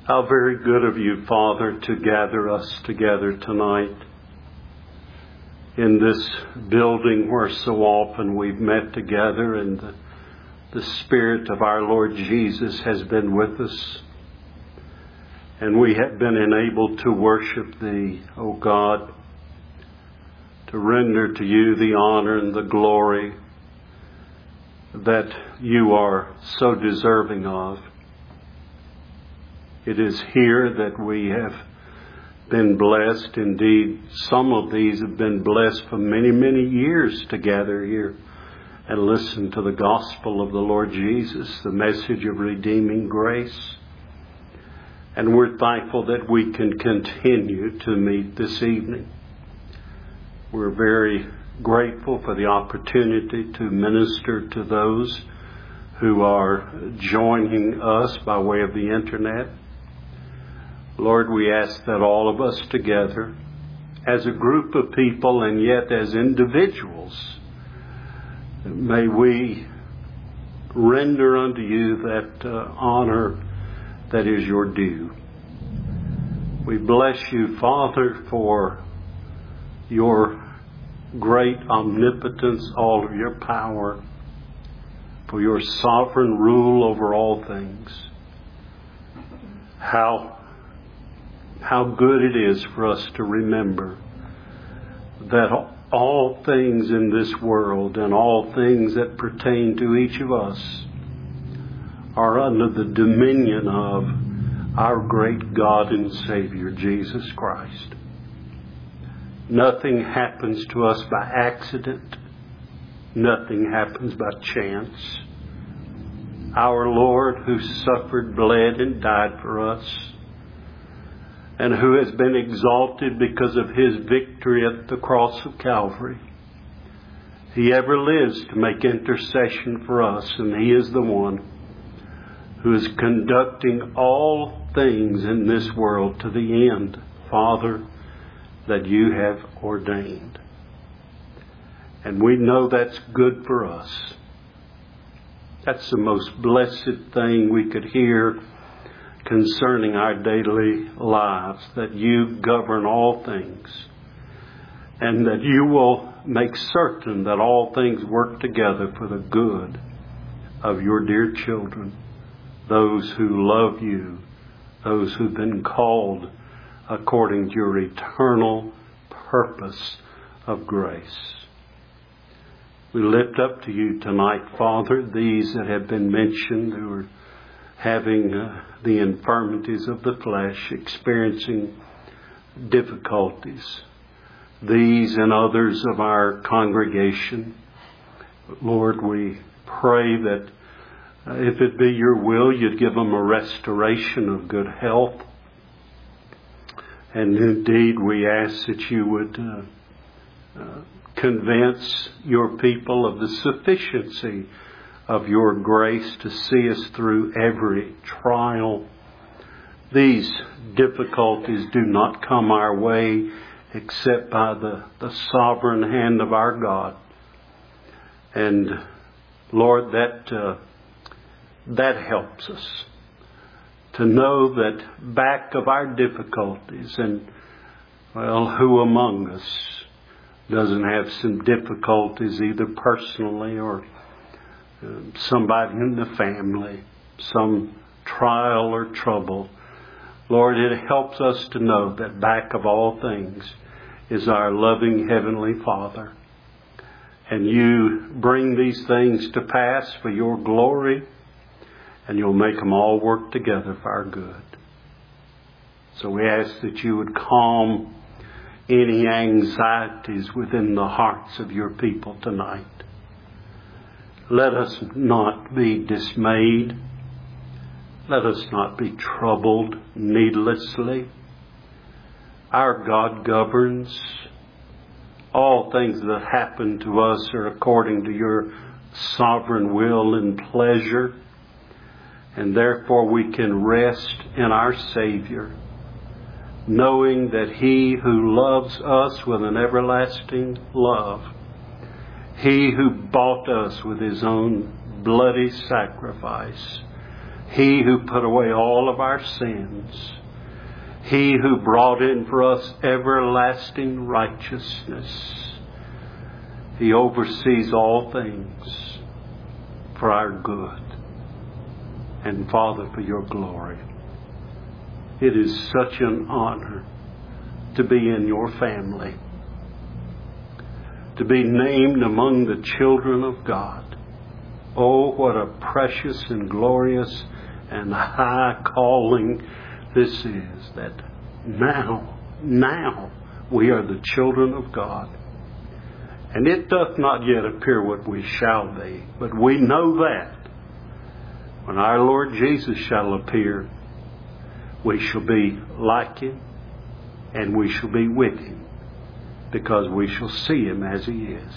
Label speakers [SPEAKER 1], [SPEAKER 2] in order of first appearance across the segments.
[SPEAKER 1] How very good of you, Father, to gather us together tonight in this building where so often we've met together and the Spirit of our Lord Jesus has been with us. And we have been enabled to worship Thee, O God, to render to You the honor and the glory that You are so deserving of. It is here that we have been blessed. Indeed, some of these have been blessed for many, many years to gather here and listen to the gospel of the Lord Jesus, the message of redeeming grace. And we're thankful that we can continue to meet this evening. We're very grateful for the opportunity to minister to those who are joining us by way of the internet. Lord, we ask that all of us together, as a group of people and yet as individuals, may we render unto You that honor that is Your due. We bless You, Father, for Your great omnipotence, all of Your power, for Your sovereign rule over all things. How good it is for us to remember that all things in this world and all things that pertain to each of us are under the dominion of our great God and Savior, Jesus Christ. Nothing happens to us by accident. Nothing happens by chance. Our Lord, who suffered, bled, and died for us, and who has been exalted because of His victory at the cross of Calvary, He ever lives to make intercession for us, and He is the one who is conducting all things in this world to the end, Father, that You have ordained. And we know that's good for us. That's the most blessed thing we could hear concerning our daily lives, that You govern all things and that You will make certain that all things work together for the good of Your dear children, those who love You, those who've been called according to Your eternal purpose of grace. We lift up to You tonight, Father, these that have been mentioned who are having the infirmities of the flesh, experiencing difficulties. These and others of our congregation. Lord, we pray that if it be Your will, You'd give them a restoration of good health. And indeed, we ask that You would convince Your people of the sufficiency of Your grace to see us through every trial. These difficulties do not come our way except by the sovereign hand of our God. And Lord, that helps us to know that back of our difficulties, and who among us doesn't have some difficulties either personally or somebody in the family, some trial or trouble. Lord, it helps us to know that back of all things is our loving Heavenly Father. And You bring these things to pass for Your glory, and You'll make them all work together for our good. So we ask that You would calm any anxieties within the hearts of Your people tonight. Let us not be dismayed. Let us not be troubled needlessly. Our God governs. All things that happen to us are according to Your sovereign will and pleasure. And therefore we can rest in our Savior, knowing that He who loves us with an everlasting love, He who bought us with His own bloody sacrifice, He who put away all of our sins. He who brought in for us everlasting righteousness. He oversees all things for our good. And Father, for your glory. It is such an honor to be in your family, to be named among the children of God. Oh, what a precious and glorious and high calling this is, that now we are the children of God. And it doth not yet appear what we shall be, but we know that when our Lord Jesus shall appear, we shall be like Him, and we shall be with Him, because we shall see Him as He is.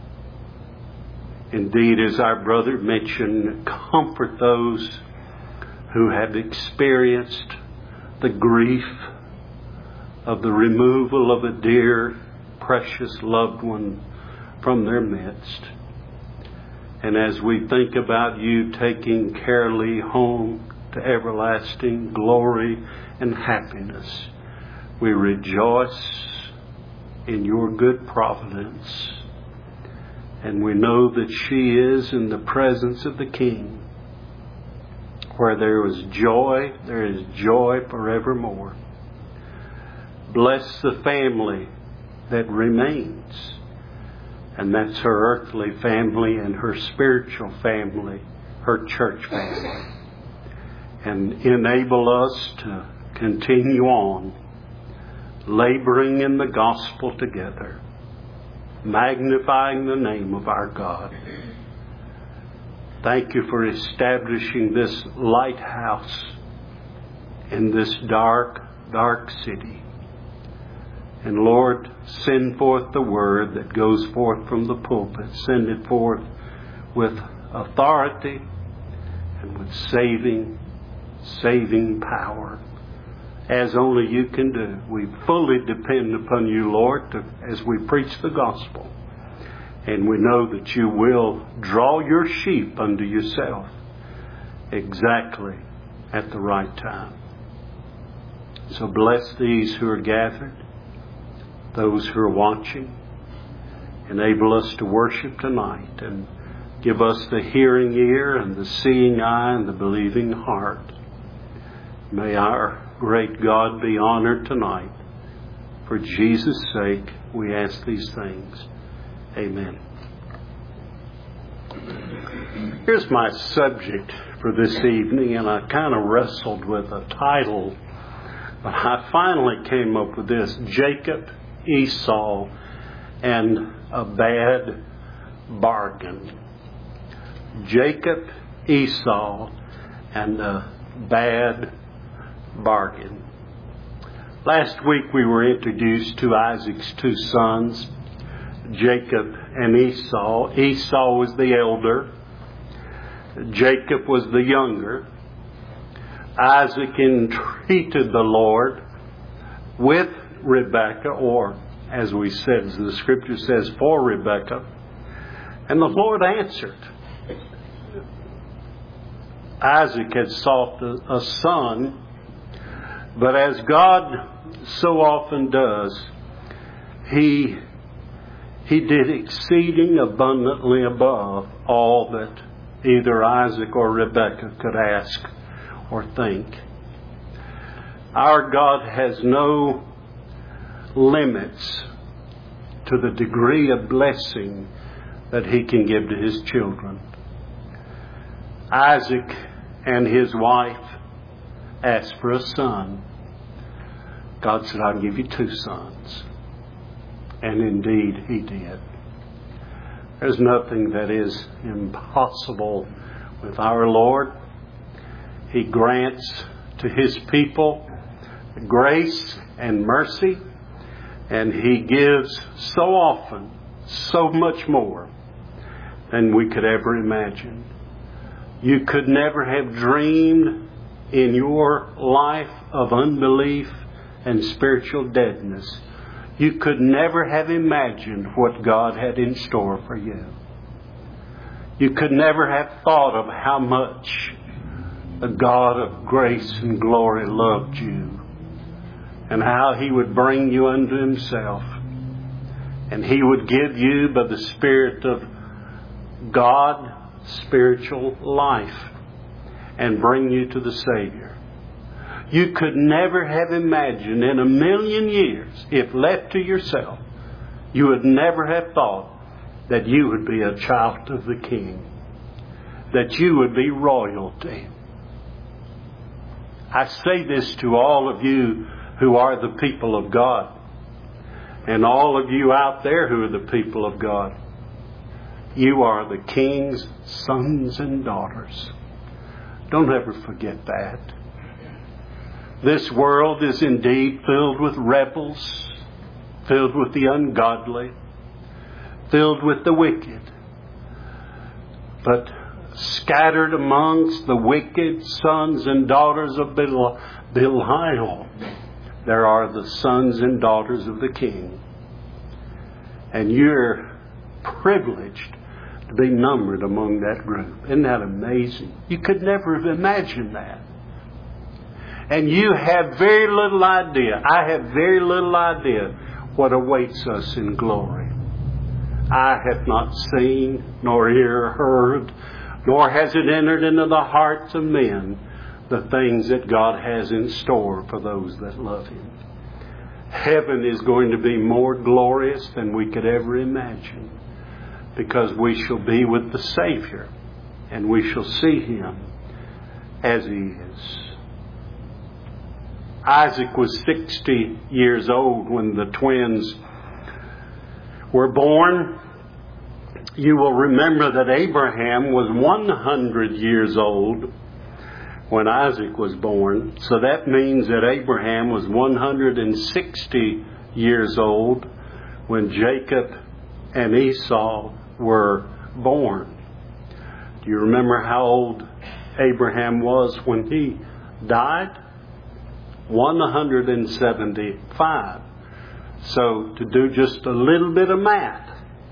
[SPEAKER 1] Indeed, as our brother mentioned, comfort those who have experienced the grief of the removal of a dear, precious loved one from their midst. And as we think about you taking Carolee home to everlasting glory and happiness, we rejoice in your good providence. And we know that she is in the presence of the King. Where there is joy forevermore. Bless the family that remains. And that's her earthly family and her spiritual family, her church family. And enable us to continue on, laboring in the gospel together, magnifying the name of our God. Thank you for establishing this lighthouse in this dark, dark city. And Lord, send forth the word that goes forth from the pulpit. Send it forth with authority and with saving power, as only you can do. We fully depend upon you, Lord, as we preach the gospel. And we know that you will draw your sheep unto yourself exactly at the right time. So bless these who are gathered, those who are watching. Enable us to worship tonight, and give us the hearing ear and the seeing eye and the believing heart. May our great God be honored tonight. For Jesus' sake, we ask these things. Amen. Here's my subject for this evening, and I kind of wrestled with a title, but I finally came up with this: Jacob, Esau, and a bad bargain. Jacob, Esau, and a bad bargain. Last week we were introduced to Isaac's two sons, Jacob and Esau. Esau was the elder. Jacob was the younger. Isaac entreated the Lord with Rebekah, or as we said, as the scripture says, for Rebekah. And the Lord answered. Isaac had sought a son, but as God so often does, He did exceeding abundantly above all that either Isaac or Rebekah could ask or think. Our God has no limits to the degree of blessing that He can give to His children. Isaac and his wife asked for a son. God said, I'll give you two sons. And indeed He did. There's nothing that is impossible with our Lord. He grants to His people grace and mercy, and He gives so often, so much more than we could ever imagine. You could never have dreamed in your life of unbelief and spiritual deadness. You could never have imagined what God had in store for you. You could never have thought of how much the God of grace and glory loved you, and how He would bring you unto Himself, and He would give you by the Spirit of God spiritual life and bring you to the Savior. You could never have imagined in a million years, if left to yourself, you would never have thought that you would be a child of the King, that you would be royalty. I say this to all of you who are the people of God, and all of you out there who are the people of God. You are the King's sons and daughters. Don't ever forget that. This world is indeed filled with rebels, filled with the ungodly, filled with the wicked. But scattered amongst the wicked sons and daughters of Belial, there are the sons and daughters of the King. And you're privileged to be numbered among that group. Isn't that amazing? You could never have imagined that. And you have very little idea. I have very little idea what awaits us in glory. I have not seen, nor ear heard, nor has it entered into the hearts of men the things that God has in store for those that love Him. Heaven is going to be more glorious than we could ever imagine, because we shall be with the Savior and we shall see Him as He is. Isaac was 60 years old when the twins were born. You will remember that Abraham was 100 years old when Isaac was born. So that means that Abraham was 160 years old when Jacob and Esau were born. Do you remember how old Abraham was when he died? 175. So to do just a little bit of math,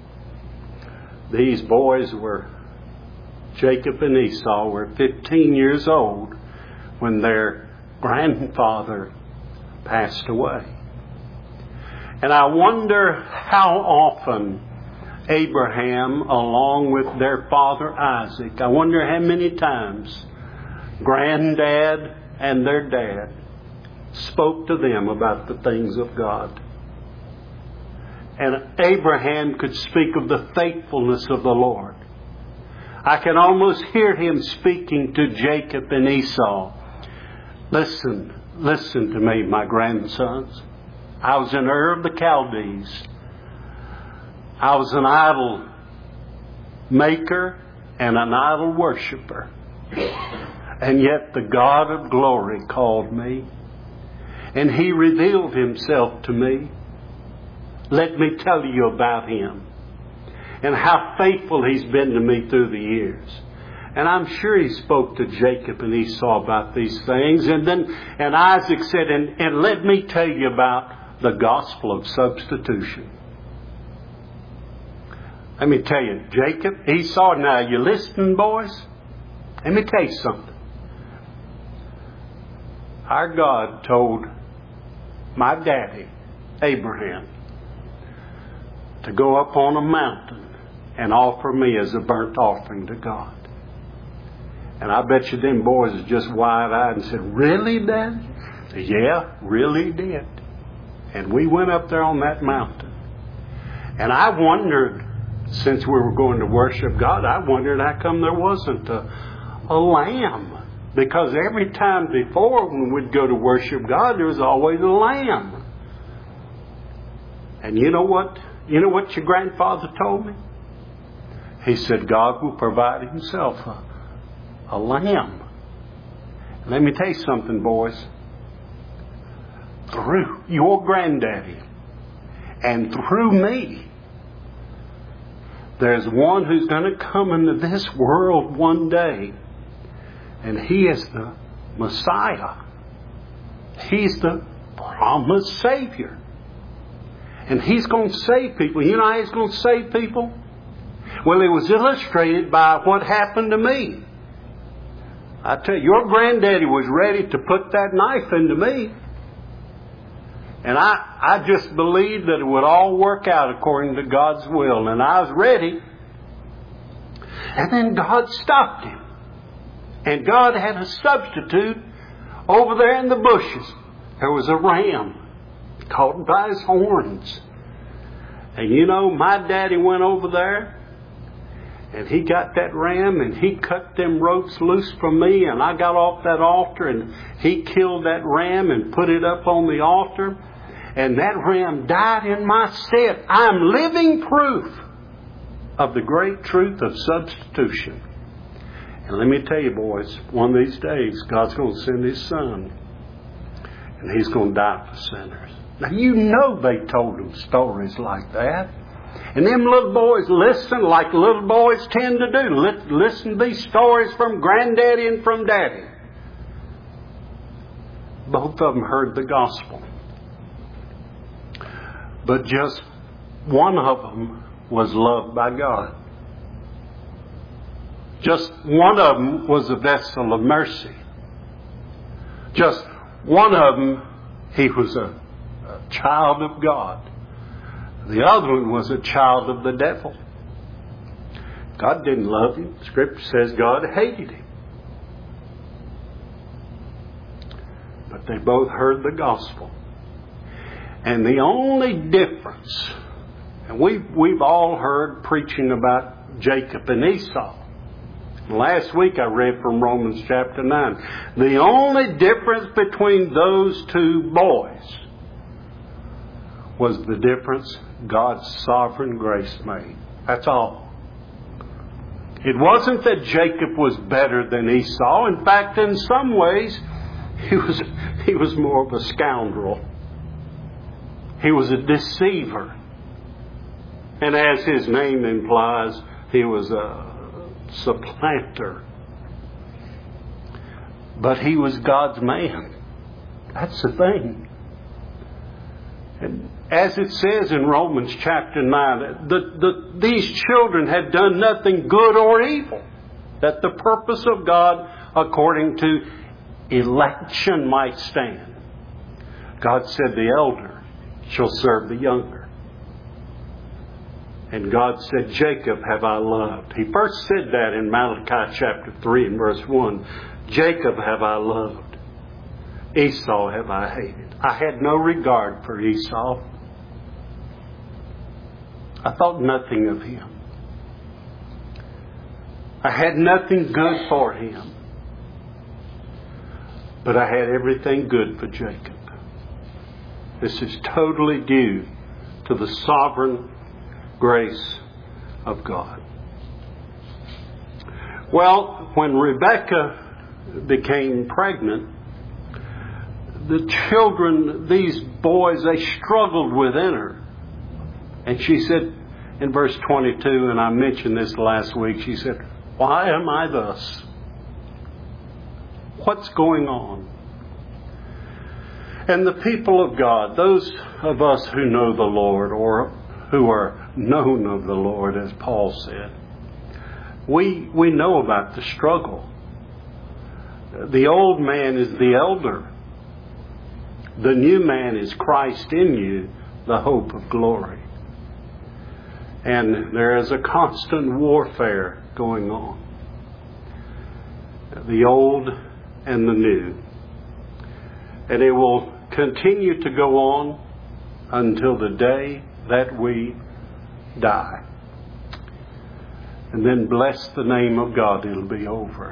[SPEAKER 1] these boys were, Jacob and Esau were 15 years old when their grandfather passed away. And I wonder how often Abraham, along with their father Isaac, I wonder how many times Granddad and their dad spoke to them about the things of God. And Abraham could speak of the faithfulness of the Lord. I can almost hear him speaking to Jacob and Esau. Listen to me, my grandsons. I was in Ur of the Chaldees. I was an idol maker and an idol worshiper. And yet the God of glory called me. And He revealed Himself to me. Let me tell you about Him and how faithful He's been to me through the years. And I'm sure He spoke to Jacob and Esau about these things. And Isaac said, and let me tell you about the gospel of substitution. Let me tell you, Jacob, Esau, now you listening, boys? Let me tell you something. Our God told my daddy, Abraham, to go up on a mountain and offer me as a burnt offering to God. And I bet you them boys is just wide-eyed and said, "Really, Dad?" Yeah, really did. And we went up there on that mountain. And I wondered, since we were going to worship God, I wondered how come there wasn't a lamb. Because every time before when we'd go to worship God, there was always a lamb. And you know what? You know what your grandfather told me? He said, God will provide Himself a lamb. Let me tell you something, boys. Through your granddaddy and through me, there's one who's going to come into this world one day. And He is the Messiah. He's the promised Savior. And He's going to save people. You know how He's going to save people? Well, it was illustrated by what happened to me. I tell you, your granddaddy was ready to put that knife into me. And I just believed that it would all work out according to God's will. And I was ready. And then God stopped him. And God had a substitute over there in the bushes. There was a ram caught by his horns. And you know, my daddy went over there and he got that ram and he cut them ropes loose from me, and I got off that altar and he killed that ram and put it up on the altar, and that ram died in my stead. I'm living proof of the great truth of substitution. And let me tell you, boys, one of these days God's going to send His Son and He's going to die for sinners. Now you know they told them stories like that. And them little boys listen like little boys tend to do. Listen to these stories from Granddaddy and from Daddy. Both of them heard the gospel. But just one of them was loved by God. Just one of them was a vessel of mercy. Just one of them, he was a child of God. The other one was a child of the devil. God didn't love him. Scripture says God hated him. But they both heard the gospel. And the only difference, and we've all heard preaching about Jacob and Esau. Last week I read from Romans chapter 9. The only difference between those two boys was the difference God's sovereign grace made. That's all. It wasn't that Jacob was better than Esau. In fact, in some ways, he was more of a scoundrel. He was a deceiver. And as his name implies, he was a supplanter. But he was God's man. That's the thing. And as it says in Romans chapter 9, these children had done nothing good or evil, that the purpose of God according to election might stand. God said the elder shall serve the younger. And God said, Jacob have I loved. He first said that in Malachi chapter 3 and verse 1. Jacob have I loved. Esau have I hated. I had no regard for Esau. I thought nothing of him. I had nothing good for him. But I had everything good for Jacob. This is totally due to the sovereign grace of God. Well, when Rebekah became pregnant, the children, these boys, they struggled within her. And she said in verse 22, and I mentioned this last week, she said, why am I thus? What's going on? And the people of God, those of us who know the Lord or who are known of the Lord, as Paul said, we know about the struggle. The old man is the elder. The new man is Christ in you, the hope of glory. And there is a constant warfare going on. The old and the new. And it will continue to go on until the day that we die. And then bless the name of God, it'll be over.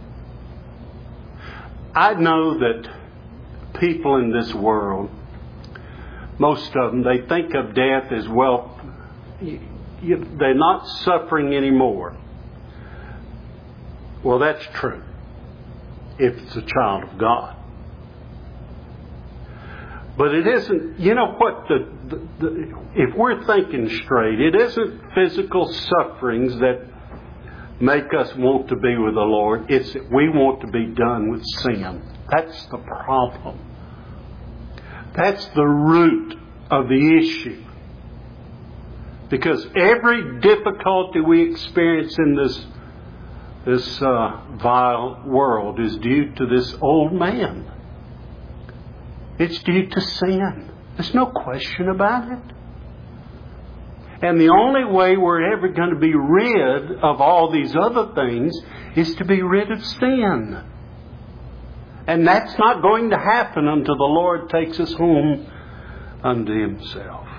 [SPEAKER 1] I know that people in this world, most of them, they think of death as, well, they're not suffering anymore. Well, that's true if it's a child of God. But it isn't, you know what, if we're thinking straight, it isn't physical sufferings that make us want to be with the Lord. It's that we want to be done with sin. That's the problem. That's the root of the issue. Because every difficulty we experience in this vile world is due to this old man. It's due to sin. There's no question about it. And the only way we're ever going to be rid of all these other things is to be rid of sin. And that's not going to happen until the Lord takes us home unto Himself.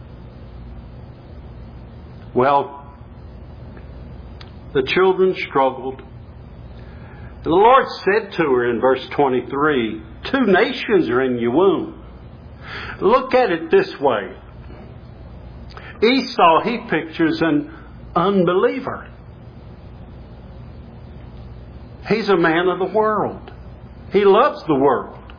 [SPEAKER 1] Well, the children struggled. And the Lord said to her in verse 23, 2 nations are in your womb. Look at it this way. Esau, he pictures an unbeliever. He's a man of the world. He loves the world.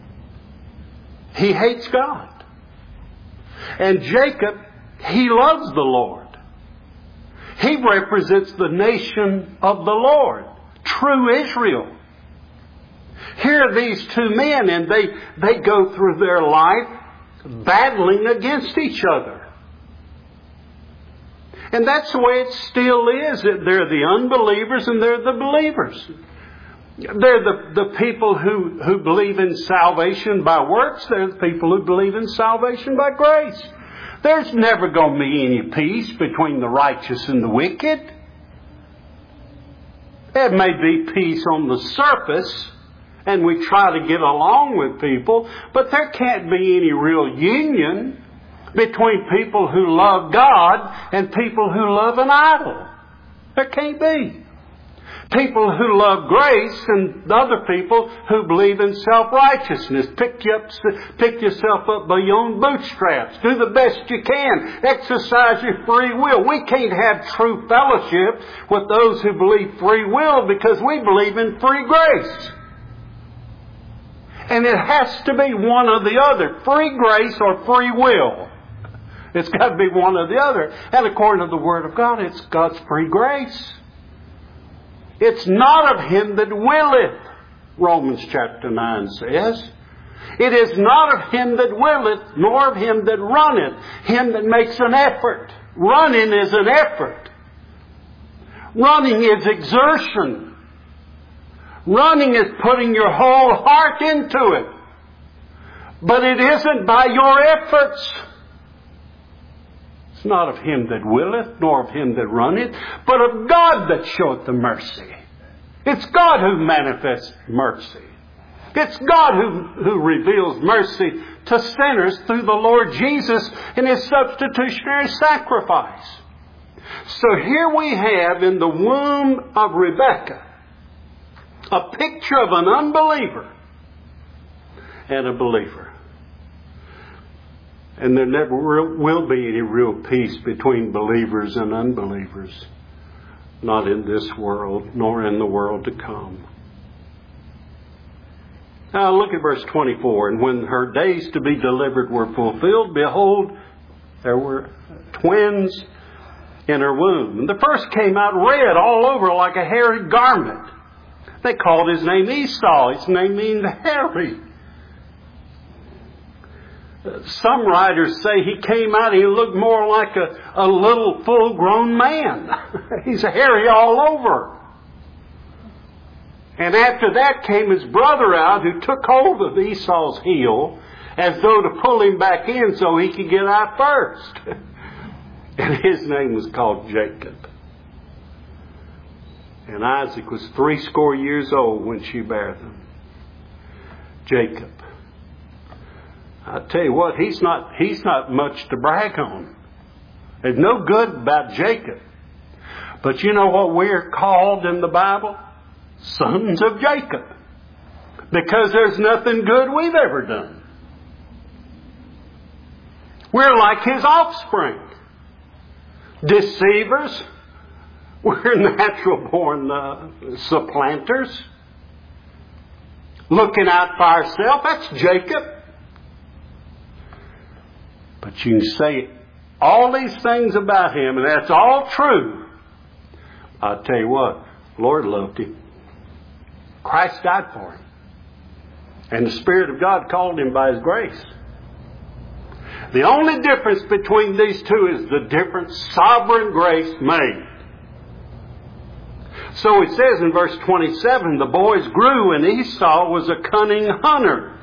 [SPEAKER 1] He hates God. And Jacob, he loves the Lord. He represents the nation of the Lord, true Israel. Here are these 2 men, and they go through their life battling against each other. And that's the way it still is. They're the unbelievers and they're the believers. They're the people who believe in salvation by works. They're the people who believe in salvation by grace. There's never going to be any peace between the righteous and the wicked. There may be peace on the surface, and we try to get along with people, but there can't be any real union between people who love God and people who love an idol. There can't be. People who love grace and other people who believe in self-righteousness. Pick yourself up by your own bootstraps. Do the best you can. Exercise your free will. We can't have true fellowship with those who believe free will because we believe in free grace. And it has to be one or the other. Free grace or free will. It's got to be one or the other. And according to the Word of God, it's God's free grace. It's not of him that willeth, Romans chapter 9 says. It is not of him that willeth, nor of him that runneth, him that makes an effort. Running is an effort. Running is exertion. Running is putting your whole heart into it. But it isn't by your efforts. It's not of him that willeth, nor of him that runneth, but of God that showeth the mercy. It's God who manifests mercy. It's God who reveals mercy to sinners through the Lord Jesus in His substitutionary sacrifice. So here we have in the womb of Rebekah a picture of an unbeliever and a believer. And there never will be any real peace between believers and unbelievers. Not in this world, nor in the world to come. Now look at verse 24. And when her days to be delivered were fulfilled, behold, there were twins in her womb. And the first came out red all over like a hairy garment. They called his name Esau. His name means hairy. Some writers say he came out, he looked more like a little full-grown man. He's hairy all over. And after that came his brother out, who took hold of Esau's heel as though to pull him back in so he could get out first. And his name was called Jacob. And Isaac was 80 years old when she bare them. Jacob. I tell you what, he's not much to brag on. There's no good about Jacob. But you know what we're called in the Bible? Sons of Jacob. Because there's nothing good we've ever done. We're like his offspring. Deceivers. We're natural born supplanters. Looking out for ourselves. That's Jacob. But you can say all these things about him, and that's all true. I'll tell you what, the Lord loved him. Christ died for him. And the Spirit of God called him by His grace. The only difference between these two is the different sovereign grace made. So it says in verse 27, the boys grew and Esau was a cunning hunter.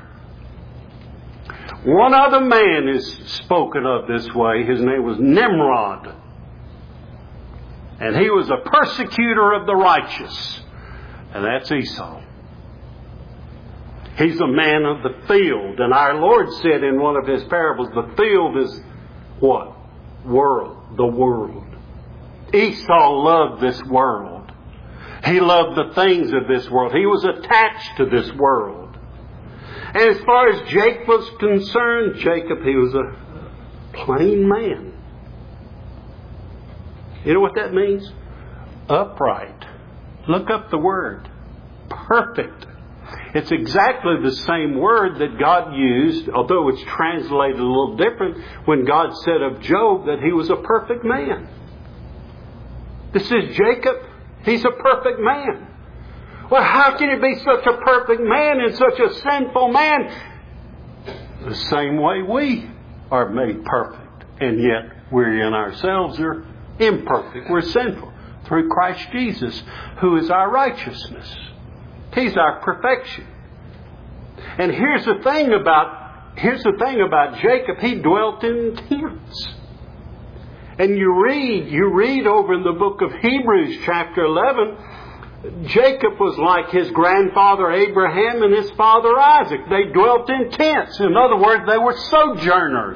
[SPEAKER 1] One other man is spoken of this way. His name was Nimrod. And he was a persecutor of the righteous. And that's Esau. He's a man of the field. And our Lord said in one of His parables, the field is what? World. The world. Esau loved this world. He loved the things of this world. He was attached to this world. And as far as Jacob was concerned, he was a plain man. You know what that means? Upright. Look up the word. Perfect. It's exactly the same word that God used, although it's translated a little different, when God said of Job that he was a perfect man. This is Jacob. He's a perfect man. Well, how can he be such a perfect man and such a sinful man? The same way we are made perfect. And yet we in ourselves are imperfect. We're sinful. Through Christ Jesus, who is our righteousness. He's our perfection. And here's the thing about Jacob. He dwelt in tents. And you read over in the book of Hebrews chapter 11, Jacob was like his grandfather Abraham and his father Isaac. They dwelt in tents. In other words, they were sojourners.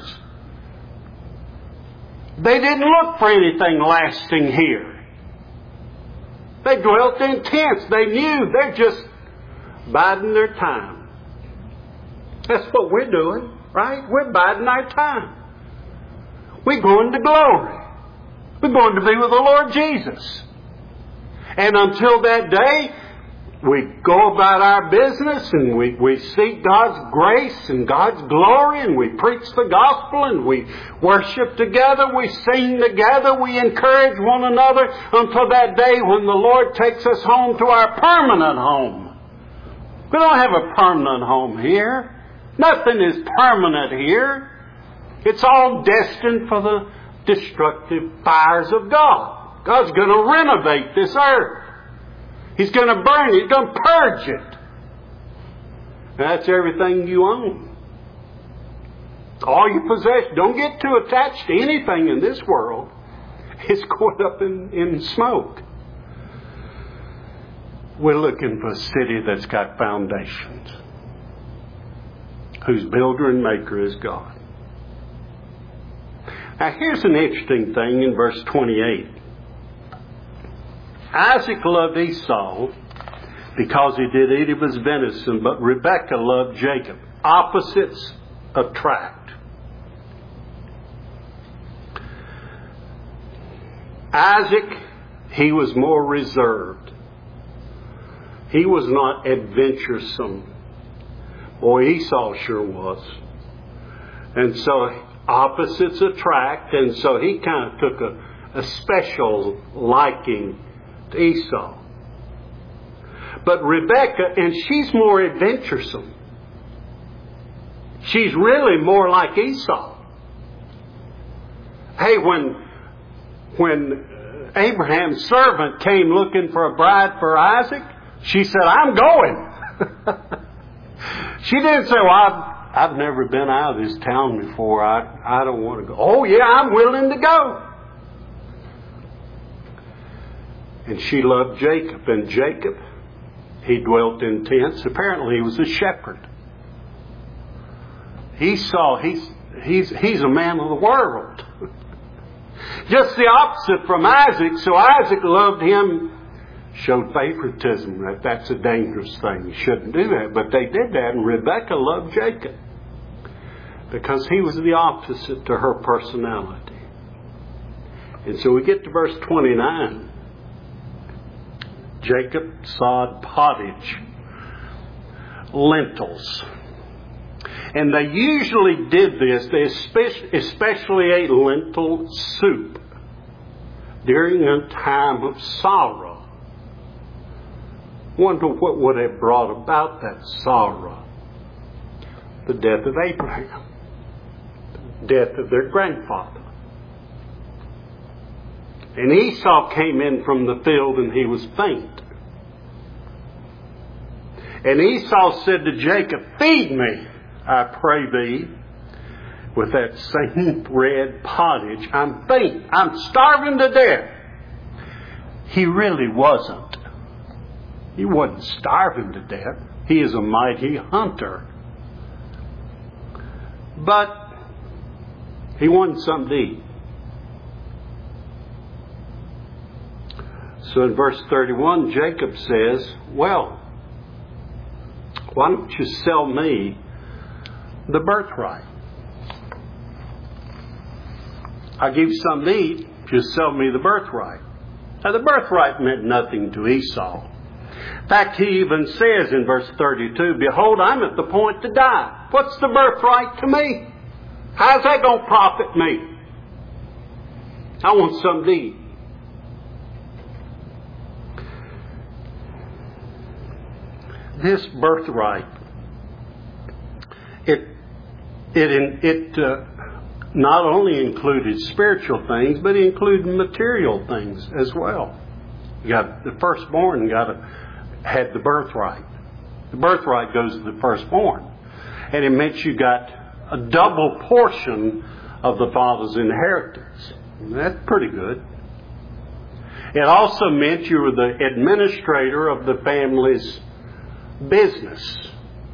[SPEAKER 1] They didn't look for anything lasting here. They dwelt in tents. They knew they're just biding their time. That's what we're doing, right? We're biding our time. We're going to glory. We're going to be with the Lord Jesus. And until that day, we go about our business and we seek God's grace and God's glory and we preach the gospel and we worship together, we sing together, we encourage one another until that day when the Lord takes us home to our permanent home. We don't have a permanent home here. Nothing is permanent here. It's all destined for the destructive fires of God. God's going to renovate this earth. He's going to burn it. He's going to purge it. That's everything you own. All you possess. Don't get too attached to anything in this world. It's going up in smoke. We're looking for a city that's got foundations, whose builder and maker is God. Now here's an interesting thing in verse 28. Isaac loved Esau because he did eat of his venison, but Rebekah loved Jacob. Opposites attract. Isaac, he was more reserved. He was not adventuresome. Boy, Esau sure was. And so opposites attract, and so he kind of took a special liking to Esau. But Rebekah, and she's more adventuresome. She's really more like Esau. Hey, when Abraham's servant came looking for a bride for Isaac, she said, "I'm going." She didn't say, "Well, I've never been out of this town before. I don't want to go." "Oh yeah, I'm willing to go." And she loved Jacob. And Jacob, he dwelt in tents. Apparently he was a shepherd. Esau, he's a man of the world. Just the opposite from Isaac. So Isaac loved him, showed favoritism. That's a dangerous thing. You shouldn't do that. But they did that, and Rebekah loved Jacob because he was the opposite to her personality. And so we get to verse 29. Jacob sawed pottage, lentils. And they usually did this, they especially ate lentil soup during a time of sorrow. Wonder what would have brought about that sorrow. The death of Abraham. The death of their grandfather. And Esau came in from the field and he was faint. And Esau said to Jacob, "Feed me, I pray thee, with that same red pottage. I'm faint. I'm starving to death." He really wasn't. He wasn't starving to death. He is a mighty hunter. But he wanted something to eat. So in verse 31, Jacob says, "Well, why don't you sell me the birthright? I'll give you something to eat if you sell me the birthright." Now the birthright meant nothing to Esau. In fact, he even says in verse 32, "Behold, I'm at the point to die. What's the birthright to me? How's that going to profit me? I want something to eat." This birthright, it not only included spiritual things, but it included material things as well. You got the firstborn had the birthright. The birthright goes to the firstborn. And it meant you got a double portion of the father's inheritance. And that's pretty good. It also meant you were the administrator of the family's business.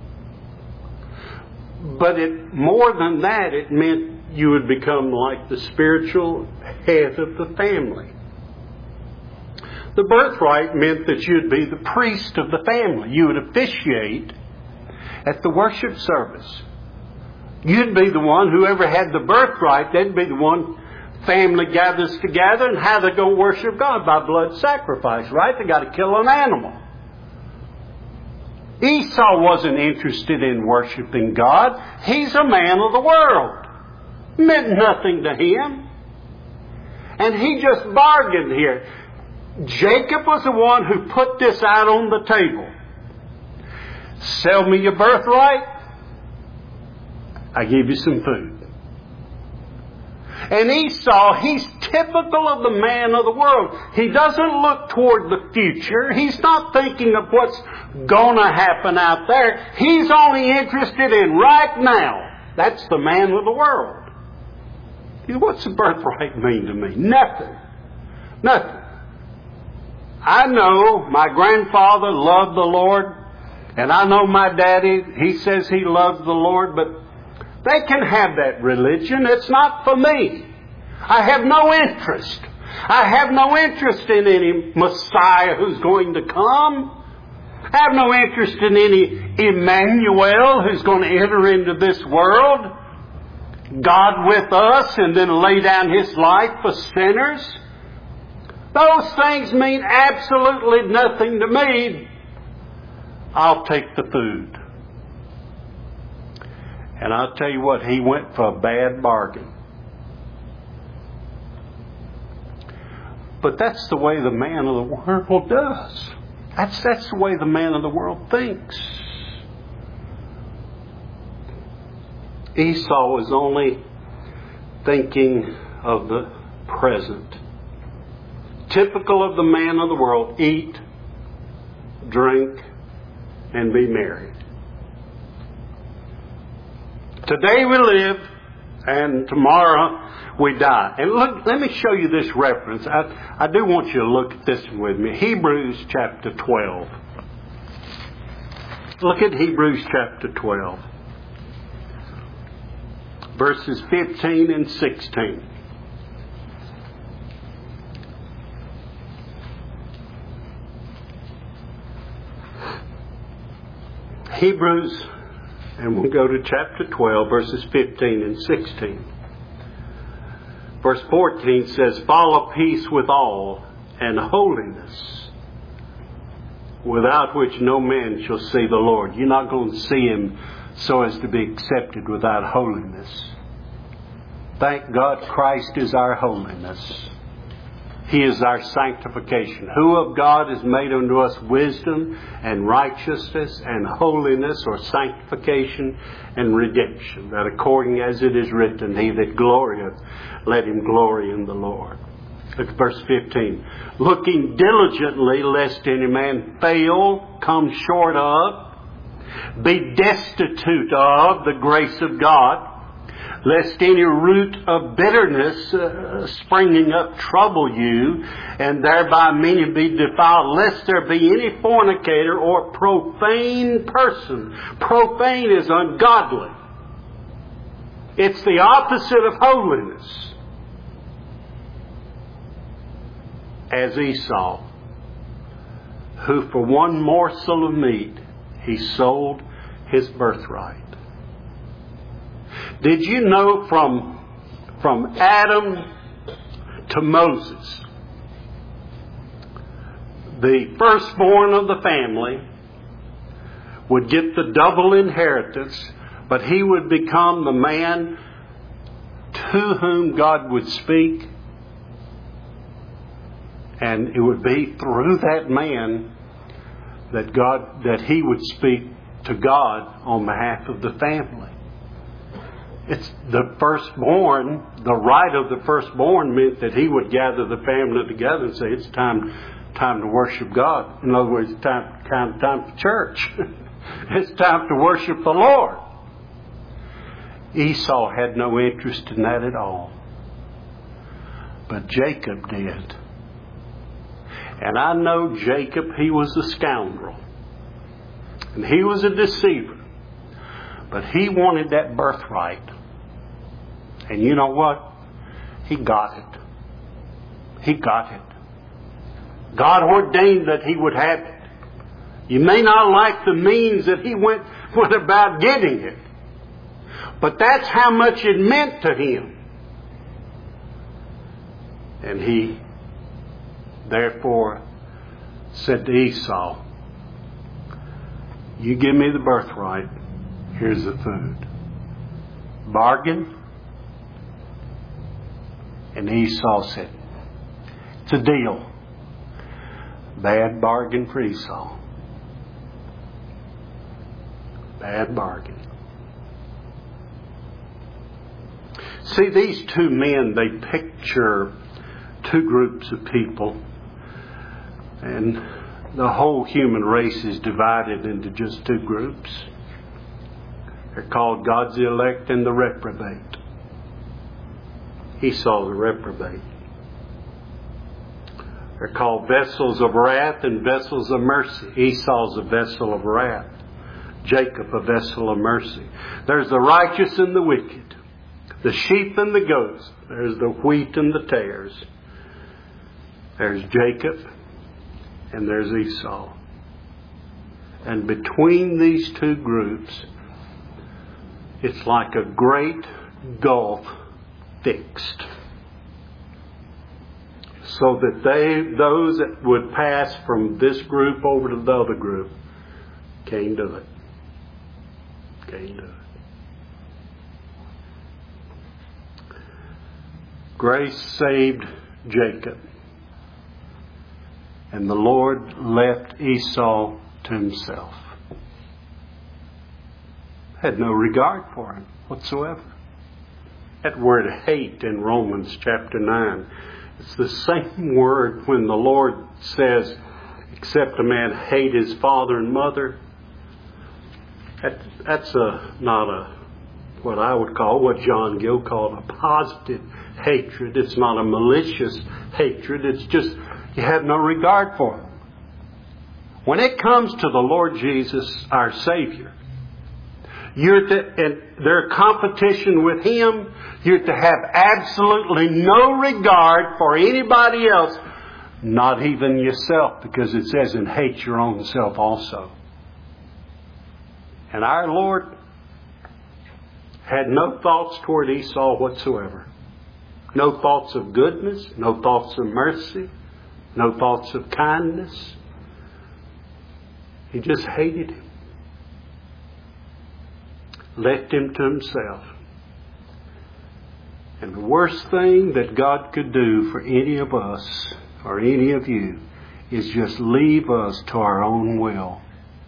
[SPEAKER 1] But more than that, it meant you would become like the spiritual head of the family. The birthright meant that you'd be the priest of the family. You would officiate at the worship service. You'd be the one, whoever had the birthright, they'd be the one family gathers together, and how they go worship God? By blood sacrifice, right? They got to kill an animal. Esau wasn't interested in worshiping God. He's a man of the world. Meant nothing to him. And he just bargained here. Jacob was the one who put this out on the table. Sell me your birthright, I give you some food. And Esau, he's typical of the man of the world. He doesn't look toward the future. He's not thinking of what's going to happen out there. He's only interested in right now. That's the man of the world. What's the birthright mean to me? Nothing. Nothing. I know my grandfather loved the Lord, and I know my daddy, he says he loves the Lord, but they can have that religion. It's not for me. I have no interest. I have no interest in any Messiah who's going to come. I have no interest in any Emmanuel who's going to enter into this world. God with us and then lay down His life for sinners. Those things mean absolutely nothing to me. I'll take the food. And I'll tell you what, he went for a bad bargain. But that's the way the man of the world does. That's the way the man of the world thinks. Esau was only thinking of the present. Typical of the man of the world, eat, drink, and be merry. Today we live, and tomorrow we die. And look, let me show you this reference. I do want you to look at this with me. Hebrews chapter 12. Look at Hebrews chapter 12. Verses 15 and 16. Hebrews, and we'll go to chapter 12, verses 15 and 16. Verse 14 says, "Follow peace with all, and holiness, without which no man shall see the Lord." You're not going to see Him so as to be accepted without holiness. Thank God Christ is our holiness. He is our sanctification. Who of God is made unto us wisdom and righteousness and holiness, or sanctification and redemption, that according as it is written, "He that glorieth, let him glory in the Lord." Look at verse 15. Looking diligently lest any man fail, come short of, be destitute of the grace of God, lest any root of bitterness springing up trouble you, and thereby many be defiled, lest there be any fornicator or profane person. Profane is ungodly. It's the opposite of holiness. As Esau, who for one morsel of meat he sold his birthright. Did you know from Adam to Moses, the firstborn of the family would get the double inheritance, but he would become the man to whom God would speak, and it would be through that man that he would speak to God on behalf of the family. It's the firstborn, the right of the firstborn meant that he would gather the family together and say, it's time to worship God. In other words, time for church. It's time to worship the Lord. Esau had no interest in that at all. But Jacob did. And I know Jacob, he was a scoundrel. And he was a deceiver. But he wanted that birthright. And you know what? He got it. He got it. God ordained that he would have it. You may not like the means that he went about getting it. But that's how much it meant to him. And he therefore said to Esau, you give me the birthright, here's the food. Bargain? And Esau said, it's a deal. Bad bargain for Esau. Bad bargain. See, these two men, they picture two groups of people. And the whole human race is divided into just two groups. They're called God's elect and the reprobate. Esau's a reprobate. They're called vessels of wrath and vessels of mercy. Esau's a vessel of wrath. Jacob a vessel of mercy. There's the righteous and the wicked. The sheep and the goats. There's the wheat and the tares. There's Jacob and there's Esau. And between these two groups, it's like a great gulf fixed. So that those that would pass from this group over to the other group can't do it. Can't do it. Grace saved Jacob. And the Lord left Esau to himself. Had no regard for him whatsoever. That word hate in Romans chapter 9, it's the same word when the Lord says, except a man hate his father and mother. That's not what I would call, what John Gill called a positive hatred. It's not a malicious hatred. It's just you have no regard for them. When it comes to the Lord Jesus, our Savior, and their competition with Him, you're to have absolutely no regard for anybody else, not even yourself, because it says, and hate your own self also. And our Lord had no thoughts toward Esau whatsoever. No thoughts of goodness, no thoughts of mercy, no thoughts of kindness. He just hated him. Left him to himself. And the worst thing that God could do for any of us or any of you is just leave us to our own will.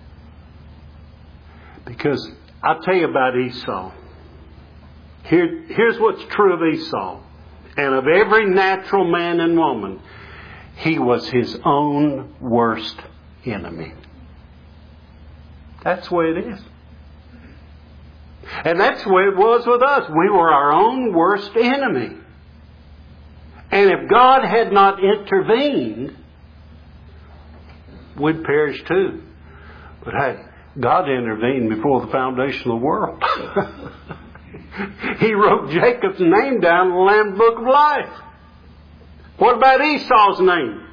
[SPEAKER 1] Because I'll tell you about Esau. Here's what's true of Esau. And of every natural man and woman, he was his own worst enemy. That's the way it is. And that's the way it was with us. We were our own worst enemy. And if God had not intervened, we'd perish too. But hey, God intervened before the foundation of the world. He wrote Jacob's name down in the Lamb's Book of Life. What about Esau's name?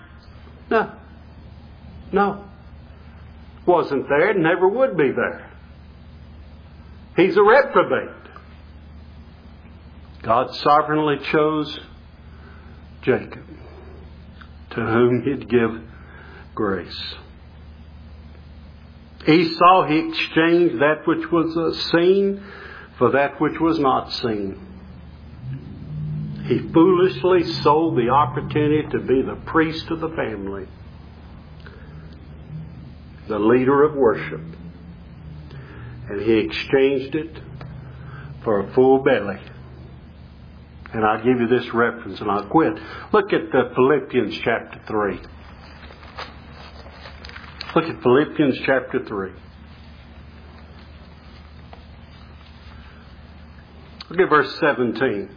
[SPEAKER 1] No. Wasn't there, never would be there. He's a reprobate. God sovereignly chose Jacob, to whom He'd give grace. Esau, he exchanged that which was seen for that which was not seen. He foolishly sold the opportunity to be the priest of the family, the leader of worship. And he exchanged it for a full belly. And I'll give you this reference and I'll quit. Look at Philippians chapter 3. Look at Philippians chapter 3. Look at verse 17.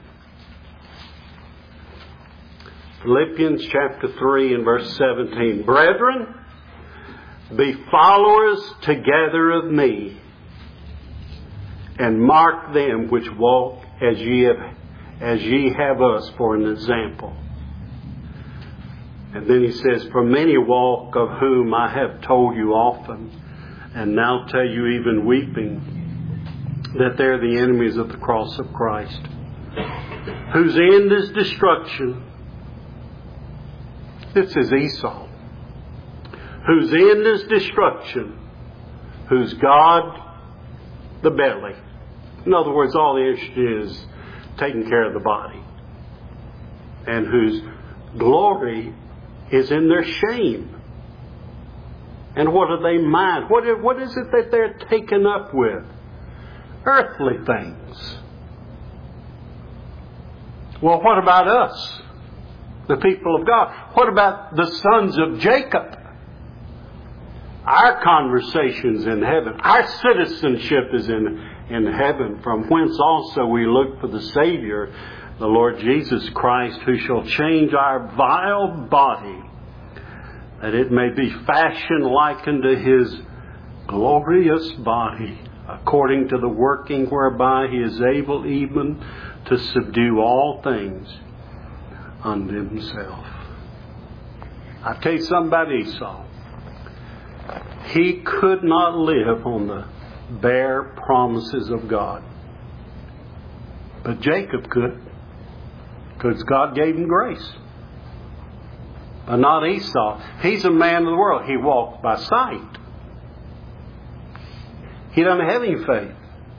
[SPEAKER 1] Philippians chapter 3 and verse 17. Brethren, be followers together of me, and mark them which walk as ye have us for an example. And then he says, for many walk, of whom I have told you often, and now tell you even weeping, that they're the enemies of the cross of Christ, whose end is destruction. This is Esau. Whose end is destruction, whose God, the belly. In other words, all the issue is taking care of the body. And whose glory is in their shame. And what do they mind? What is it that they're taken up with? Earthly things. Well, what about us, the people of God? What about the sons of Jacob? Our conversation's in heaven. Our citizenship is in heaven, from whence also we look for the Savior, the Lord Jesus Christ, who shall change our vile body, that it may be fashioned like unto His glorious body, according to the working whereby He is able even to subdue all things unto Himself. I tell you something about Esau. He could not live on the bare promises of God. But Jacob could, because God gave him grace. But not Esau. He's a man of the world. He walked by sight. He doesn't have any faith.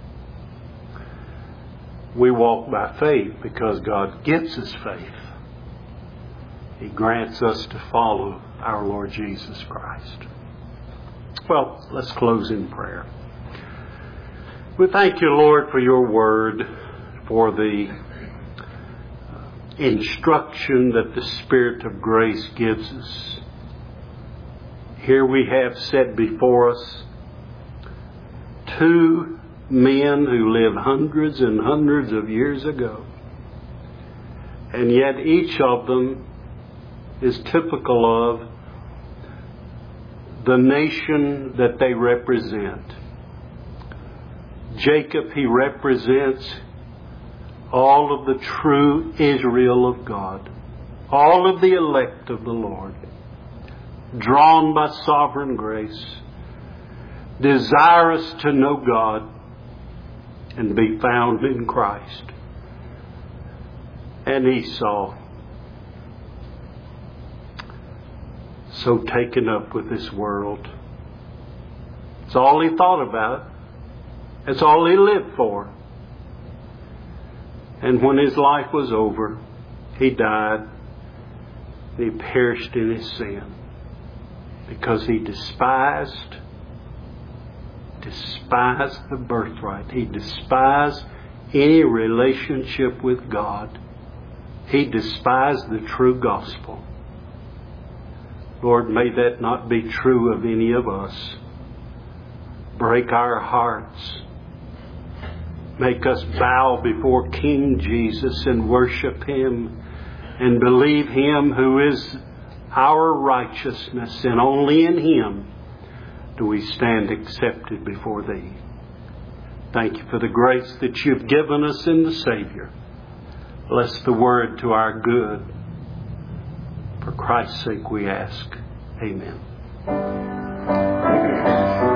[SPEAKER 1] We walk by faith because God gives us faith. He grants us to follow our Lord Jesus Christ. Well, let's close in prayer. We thank you, Lord, for your word, for the instruction that the Spirit of grace gives us. Here we have set before us two men who lived hundreds and hundreds of years ago. And yet each of them is typical of the nation that they represent. Jacob, he represents all of the true Israel of God, all of the elect of the Lord, drawn by sovereign grace, desirous to know God and be found in Christ. And Esau, so taken up with this world. It's all he thought about. It's all he lived for. And when his life was over, he died. He perished in his sin because he despised the birthright. He despised any relationship with God. He despised the true gospel. Lord, may that not be true of any of us. Break our hearts. Make us bow before King Jesus and worship Him and believe Him who is our righteousness, and only in Him do we stand accepted before Thee. Thank You for the grace that You've given us in the Savior. Bless the Word to our good. For Christ's sake we ask. Amen.